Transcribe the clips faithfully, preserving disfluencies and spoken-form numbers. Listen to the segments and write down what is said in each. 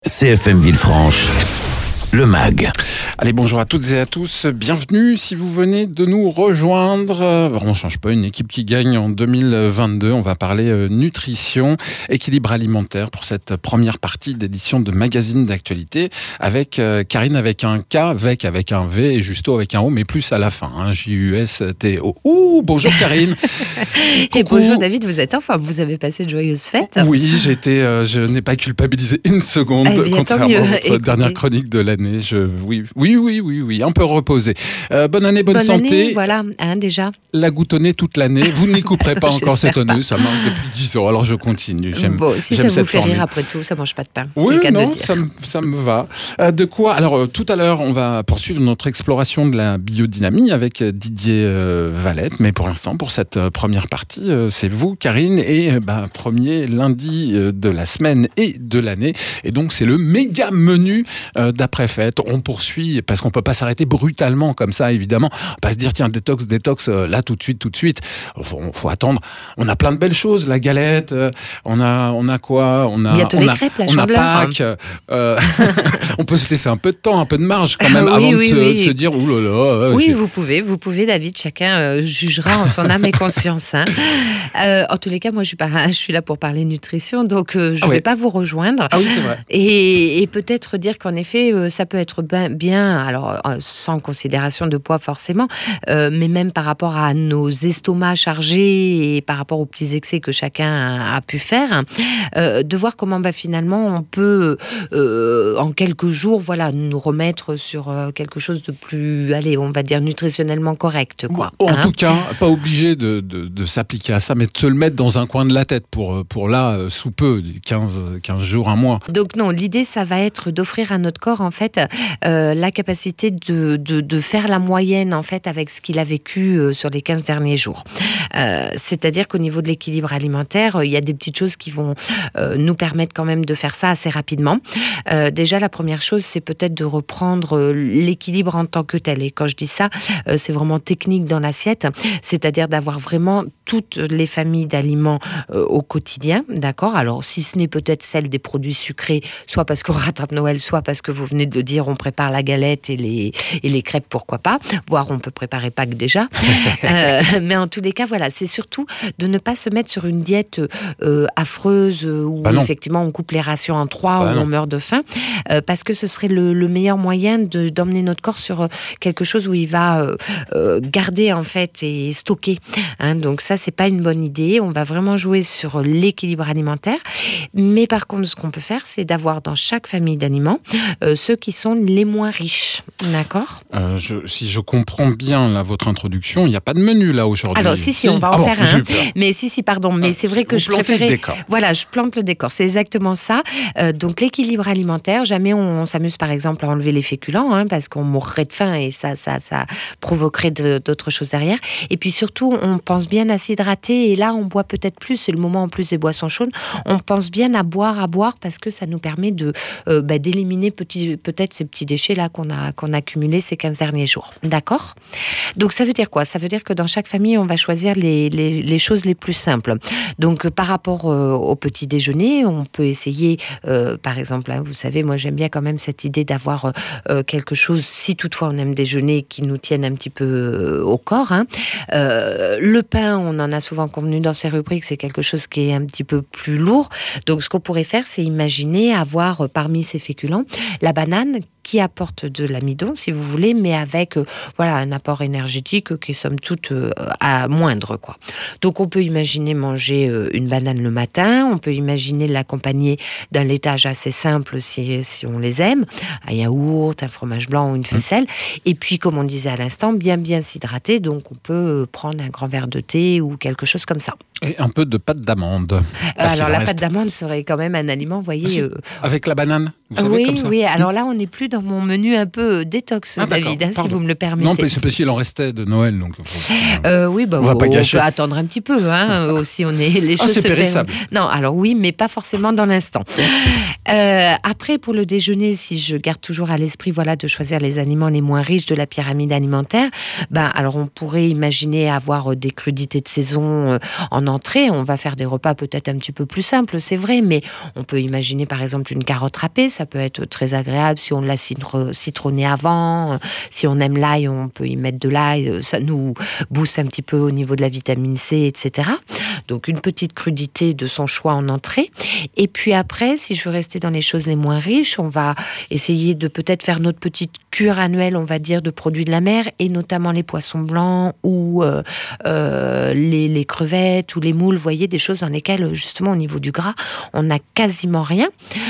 C F M Villefranche, le M A G. Allez, bonjour à toutes et à tous, bienvenue si vous venez de nous rejoindre. On ne change pas, une équipe qui gagne en deux mille vingt-deux. On va parler nutrition, équilibre alimentaire pour cette première partie d'édition de magazine d'actualité avec euh, Karine avec un K, Vec avec un V et Justo avec un O, mais plus à la fin, hein, J U S T O. Ouh, bonjour Karine. Et bonjour David, vous êtes en forme, vous avez passé de joyeuses fêtes. Oui, j'ai été, euh, je n'ai pas culpabilisé une seconde, eh bien, contrairement à votre Écoutez. dernière chronique de l'année. Je, oui, oui, oui, oui, oui, un peu reposé. Euh, bonne année, bonne, bonne santé. Année, voilà, hein, déjà. La goutonnée toute l'année. Vous n'y couperez pas encore cette J'espère année. Ça marche depuis dix ans, alors je continue. J'aime, bon, si j'aime ça cette vous fait formule. rire après tout, ça mange pas de pain. Oui, c'est le cas non, de le dire. ça me, ça me va. Euh, de quoi Alors, euh, tout à l'heure, on va poursuivre notre exploration de la biodynamie avec Didier euh, Valette. Mais pour l'instant, pour cette euh, première partie, euh, c'est vous, Karine, et euh, bah, premier lundi euh, de la semaine et de l'année. Et donc, c'est le méga menu euh, d'après-fête. On poursuit, parce qu'on peut pas s'arrêter brutalement comme ça, évidemment. On va pas se dire, tiens, détox, détox, euh, là, tout de suite, tout de suite. Faut, faut attendre. On a plein de belles choses. La galette, euh, on a, on a quoi on a, Bientôt on les a, crêpes, la on a chandeleur. Pâques. Euh, on peut se laisser un peu de temps, un peu de marge quand même, Oui, avant oui, de, se, oui. de se dire, ouh là là. euh, Oui, j'ai- vous pouvez, vous pouvez, David, chacun euh, jugera en son âme et conscience. Hein. Euh, en tous les cas, moi, je suis, pas, je suis là pour parler nutrition, donc euh, je ne Ah vais ouais. pas vous rejoindre. Ah oui, c'est vrai. Et, et peut-être dire qu'en effet, euh, ça peut être ben- bien, alors euh, sans considération de poids forcément, euh, mais même par rapport à nos estomacs chargés et par rapport aux petits excès que chacun a, a pu faire, euh, de voir comment bah, finalement on peut, euh, en quelques jours, voilà, nous remettre sur euh, quelque chose de plus, allez, on va dire nutritionnellement correct. Quoi, En hein. tout cas, pas obligé de, de, de s'appliquer à ça, mais de se le mettre dans un coin de la tête pour, pour là, euh, sous peu, quinze, quinze jours, un mois. Donc non, l'idée, ça va être d'offrir à notre corps, en fait, euh, la capacité de, de, de faire la moyenne, en fait, avec ce qu'il a vécu euh, sur les quinze derniers jours. Euh, c'est-à-dire qu'au niveau de l'équilibre alimentaire, euh, il y a des petites choses qui vont euh, nous permettre quand même de faire ça assez rapidement. Euh, déjà, la première chose, c'est peut-être de reprendre euh, l'équilibre en tant que tel. Et quand je dis ça, euh, c'est vraiment technique dans l'assiette, c'est-à-dire d'avoir vraiment toutes les familles d'aliments euh, au quotidien, d'accord ? Alors, si ce n'est peut-être celle des produits sucrés, soit parce qu'on rattrape Noël, soit parce que vous venez de le dire, on prépare la galette et les, et les crêpes, pourquoi pas, voire on peut préparer Pâques déjà. euh, mais en tous les cas, voilà, c'est surtout de ne pas se mettre sur une diète euh, affreuse euh, où Bah non. effectivement on coupe les rations en trois, Bah où non. on meurt de faim, euh, parce que ce serait le, le meilleur moyen de, d'emmener notre corps sur euh, quelque chose où il va euh, euh, garder en fait et stocker. Hein, donc ça, c'est pas une bonne idée. On va vraiment jouer sur l'équilibre alimentaire. Mais par contre, ce qu'on peut faire, c'est d'avoir dans chaque famille d'aliments euh, ceux qui sont les moins riches. D'accord ? Euh, je, si je comprends bien là, votre introduction, il n'y a pas de menu là aujourd'hui. Alors, si, si, on va en Ah bon, faire j'ai un. eu peur. Mais si, si, pardon. Mais Ah, c'est vrai que vous je plantez le préférais. décor. Voilà, je plante le décor. C'est exactement ça. Euh, donc, l'équilibre alimentaire, jamais on, on s'amuse, par exemple, à enlever les féculents, hein, parce qu'on mourrait de faim et ça, ça, ça provoquerait de, d'autres choses derrière. Et puis surtout, on pense bien à s'hydrater. Et là, on boit peut-être plus. C'est le moment en plus des boissons chaudes. On pense bien à boire, à boire, parce que ça nous permet de, euh, bah, d'éliminer petit, peut-être ces petits déchets-là qu'on a, qu'on a accumulés ces quinze derniers jours. D'accord ? Donc, ça veut dire quoi ? Ça veut dire que dans chaque famille, on va choisir les, les, les choses les plus simples. Donc, euh, par rapport euh, au petit déjeuner, on peut essayer, euh, par exemple, hein, vous savez, moi j'aime bien quand même cette idée d'avoir euh, quelque chose, si toutefois on aime déjeuner, qui nous tienne un petit peu euh, au corps. Hein. Euh, le pain, on en a souvent convenu dans ces rubriques, c'est quelque chose qui est un petit peu plus lourd. Donc, ce qu'on pourrait faire, c'est imaginer avoir euh, parmi ces féculents la banane qui apporte de l'amidon, si vous voulez, mais avec euh, voilà, un apport énergétique qui est somme toute euh, à moindre, quoi. Donc on peut imaginer manger euh, une banane le matin, on peut imaginer l'accompagner d'un laitage assez simple si, si on les aime, un yaourt, un fromage blanc ou une faisselle, et puis comme on disait à l'instant, bien bien s'hydrater, donc on peut euh, prendre un grand verre de thé ou quelque chose comme ça. Et un peu de pâte d'amande. Euh, Parce qu'il alors en la reste. pâte d'amande serait quand même un aliment, vous Ah, si. voyez... euh, Avec la banane, vous savez, oui, comme ça. oui. Alors là, on n'est plus dans mon menu un peu détox, Ah, David, hein, si vous me le permettez. Non, mais c'est parce qu'il en restait de Noël, donc. Faut... Euh, oui, bah, on va on, pas gâcher. peut attendre un petit peu, hein, aussi. On est les Ah, choses c'est se périssable. perdent. Non, alors oui, mais pas forcément dans l'instant. Euh, après, pour le déjeuner, si je garde toujours à l'esprit, voilà, de choisir les aliments les moins riches de la pyramide alimentaire, ben alors on pourrait imaginer avoir des crudités de saison en entrée. On va faire des repas peut-être un petit peu plus simples, c'est vrai, mais on peut imaginer par exemple une carotte râpée, ça peut être très agréable si on l'a citronné avant. Si on aime l'ail, on peut y mettre de l'ail, ça nous booste un petit peu au niveau de la vitamine C, et cetera. Donc une petite crudité de son choix en entrée. Et puis après, si je veux rester dans les choses les moins riches, on va essayer de peut-être faire notre petite cure annuelle, on va dire, de produits de la mer, et notamment les poissons blancs ou euh, euh, les, les crevettes ou les moules, vous voyez, des choses dans lesquelles, justement, au niveau du gras, on n'a quasiment rien.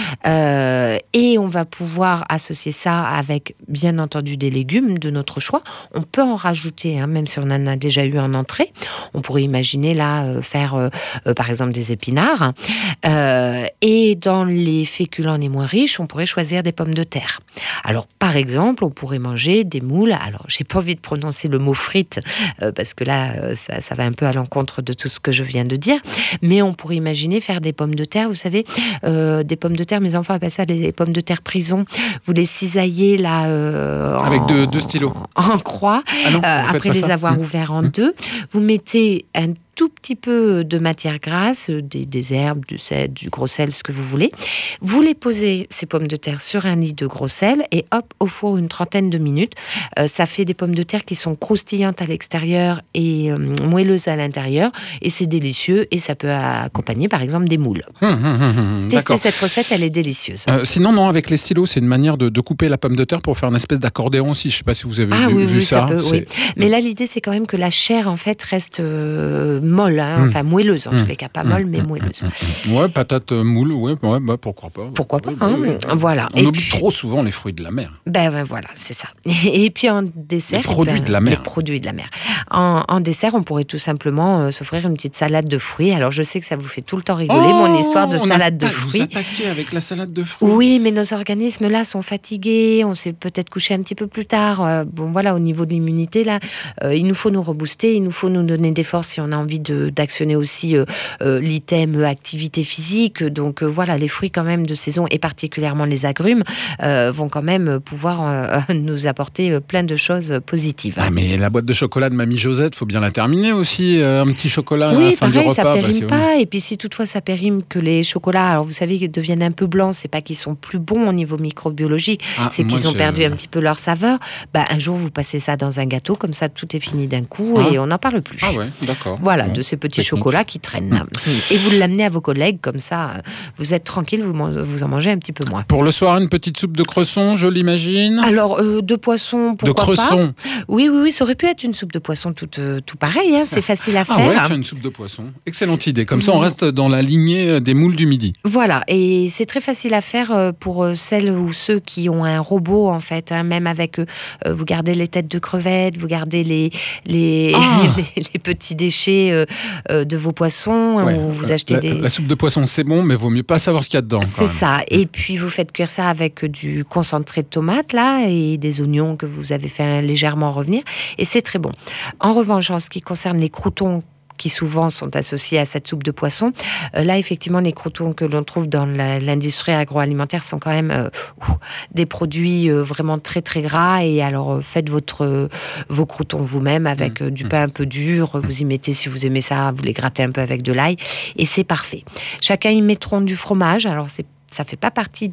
Euh, et on va pouvoir associer ça avec, bien entendu, des légumes de notre choix. On peut en rajouter, hein, même si on en a déjà eu en entrée. On pourrait imaginer, là, euh, faire, euh, euh, par exemple, des épinards. Euh, et dans les féculents les moins riches, on pourrait choisir des pommes de terre. Alors, par exemple, on pourrait manger des moules. Alors, j'ai pas envie de prononcer le mot frites, euh, parce que là, euh, ça, ça va un peu à l'encontre de tout ce que je viens de dire. Mais on pourrait imaginer faire des pommes de terre. Vous savez, euh, des pommes de terre, mes enfants appellent ça des pommes de terre prison. Vous les cisaillez là... Euh, Avec en, deux, deux stylos. En croix. Ah non, euh, après les ça. avoir mmh. ouverts en mmh. deux. Vous mettez un tout petit peu de matière grasse, des, des herbes, du sel, du gros sel, ce que vous voulez. Vous les posez, ces pommes de terre, sur un lit de gros sel et hop, au four une trentaine de minutes. Euh, ça fait des pommes de terre qui sont croustillantes à l'extérieur et euh, moelleuses à l'intérieur. Et c'est délicieux et ça peut accompagner par exemple des moules. Hum, hum, hum, hum, Testez d'accord. cette recette, elle est délicieuse. Euh, sinon, non, avec les stylos, c'est une manière de, de couper la pomme de terre pour faire une espèce d'accordéon aussi. Je ne sais pas si vous avez Ah vu, oui, vu oui, ça. ça peut, c'est... oui. Mais là, l'idée, c'est quand même que la chair, en fait, reste euh, molle, hein, Mmh. enfin moelleuse en Mmh. tous les cas, pas molle, mais moelleuse. Ouais, patate euh, moule, ouais, ouais bah, pourquoi pas. Pourquoi pas, Ouais, bah, hein, ouais. voilà. On Et oublie puis- trop souvent les fruits de la mer. Ben, ben voilà, c'est ça. Et puis en dessert... Les produits ben, de la mer. Les produits de la mer. En, en dessert, on pourrait tout simplement euh, s'offrir une petite salade de fruits. Alors, je sais que ça vous fait tout le temps rigoler, mon histoire de on salade de attaque- Vous fruits. attaquez avec la salade de fruits. Oui, mais nos organismes là sont fatigués, on s'est peut-être couché un petit peu plus tard. Euh, bon voilà, au niveau de l'immunité là, euh, il nous faut nous rebooster, il nous faut nous donner des forces si on a envie de, d'actionner aussi euh, euh, l'item activité physique. Donc euh, voilà, les fruits quand même de saison et particulièrement les agrumes euh, vont quand même pouvoir euh, nous apporter plein de choses positives. Ah, mais la boîte de chocolat de Mamie Josette, faut bien la terminer aussi. euh, un petit chocolat à la Oui, fin pareil, du repas. ça bah, périme c'est- pas. Et puis si toutefois ça périme que les chocolats, alors vous savez, qu'ils deviennent un peu blancs, c'est pas qu'ils sont plus bons au niveau microbiologie, Ah, c'est moi, qu'ils ont j'ai- perdu un petit peu leur saveur. Bah, un jour, vous passez ça dans un gâteau, comme ça tout est fini d'un coup Ah. et on n'en parle plus. Ah ouais, d'accord. Voilà, Bon, de ces petits technique. chocolats qui traînent. Et vous l'amenez à vos collègues, comme ça, vous êtes tranquille, vous, man- vous en mangez un petit peu moins. Pour le soir, une petite soupe de cresson, je l'imagine. Alors, euh, de poisson, de pourquoi cresson. pas Oui, oui, oui, ça aurait pu être une soupe de poisson toute, euh, tout pareil, hein, c'est facile à Ah faire. ouais, tiens, une soupe de poisson. Excellente idée. Comme ça, on reste dans la lignée des moules du midi. Voilà, et c'est très facile à faire euh, pour euh, celles ou ceux qui ont un robot, en fait. Hein, même avec, euh, euh, vous gardez les têtes de crevettes, vous gardez les, les, Ah. les, les petits déchets euh, euh, de vos poissons, Ouais. ou vous achetez la, des... la soupe de poisson, c'est bon, mais vaut mieux pas savoir ce qu'il y a dedans. quand C'est même. ça. Et puis, vous faites cuire ça avec du concentré de tomate, là, et des oignons que vous avez fait légèrement revenir. Et c'est très bon. En revanche, en ce qui concerne les croûtons, qui souvent sont associés à cette soupe de poisson, euh, là, effectivement, les croûtons que l'on trouve dans la, l'industrie agroalimentaire sont quand même euh, ouh, des produits euh, vraiment très, très gras. Et alors, euh, faites votre, euh, vos croûtons vous-même avec euh, du pain un peu dur. Vous y mettez, si vous aimez ça, vous les grattez un peu avec de l'ail. Et c'est parfait. Chacun y mettront du fromage. Alors, c'est ça fait pas partie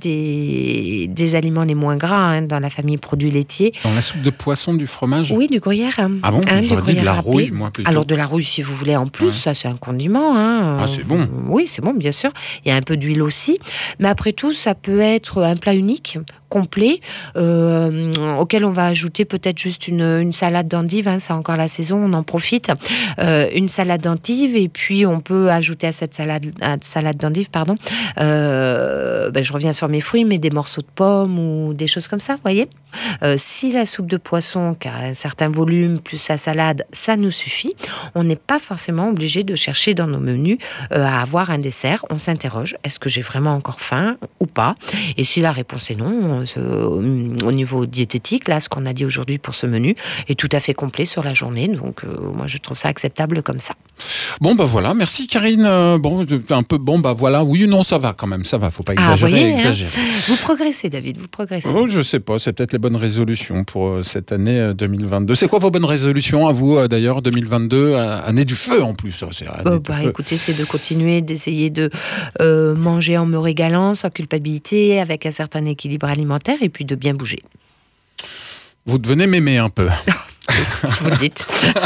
des, des aliments les moins gras hein, dans la famille produits laitiers. Dans la soupe de poisson, du fromage. Oui, du gruyère. hein. Ah bon, Hein, du j'aurais dit de la gruyère râpé. rouille, moi, plutôt. Alors de la rouille, si vous voulez, en plus, Ouais. ça c'est un condiment. Hein. Ah, c'est bon. Oui, c'est bon, bien sûr. Il y a un peu d'huile aussi. Mais après tout, ça peut être un plat unique, complet, euh, auquel on va ajouter peut-être juste une, une salade d'endive. Hein, c'est encore la saison, on en profite. Euh, une salade d'endive, et puis on peut ajouter à cette salade, à salade d'endive, pardon, euh, euh, ben, je reviens sur mes fruits, mais des morceaux de pommes ou des choses comme ça, vous voyez. Euh, si la soupe de poisson, qui a un certain volume, plus la salade, ça nous suffit, on n'est pas forcément obligé de chercher dans nos menus euh, à avoir un dessert. On s'interroge, est-ce que j'ai vraiment encore faim ou pas? Et si la réponse est non, euh, au niveau diététique, là, ce qu'on a dit aujourd'hui pour ce menu est tout à fait complet sur la journée. Donc, euh, moi, je trouve ça acceptable comme ça. Bon, bah voilà, merci Karine. Euh, bon, un peu, bon, bah voilà, oui ou non, ça va quand même, ça va, faut pas exagérer. Ah, voyez, exagérer. Hein, vous progressez, David, vous progressez. Oh, je sais pas, c'est peut-être les bonnes résolutions pour euh, cette année euh, deux mille vingt-deux. C'est quoi vos bonnes résolutions à vous, euh, d'ailleurs, deux mille vingt-deux, euh, année du feu en plus? C'est oh, bah, écoutez, c'est de continuer, d'essayer de euh, manger en me régalant, sans culpabilité, avec un certain équilibre alimentaire, et puis de bien bouger. Vous devenez m'aimer un peu. Si vous le dites.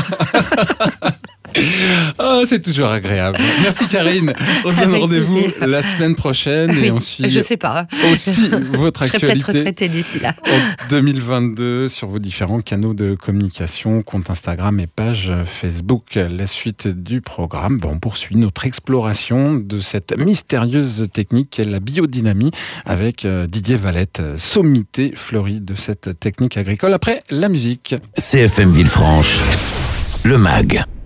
Ah, c'est toujours agréable. Merci Karine. On se donne rendez-vous plaisir. La semaine prochaine oui, et on suit je sais pas. aussi votre je serai actualité. peut-être retraitée d'ici là. En deux mille vingt-deux sur vos différents canaux de communication, compte Instagram et page Facebook. La suite du programme, bon, on poursuit notre exploration de cette mystérieuse technique qu'est la biodynamie avec Didier Valette, sommité fleuri de cette technique agricole après la musique. C F M Villefranche, le M A G.